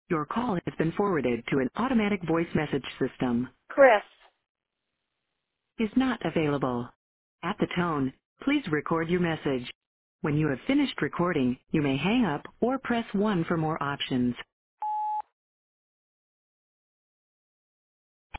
Your call has been forwarded to an automatic voice message system. Chris. Is not available. At the tone, please record your message. When you have finished recording, you may hang up or press 1 for more options.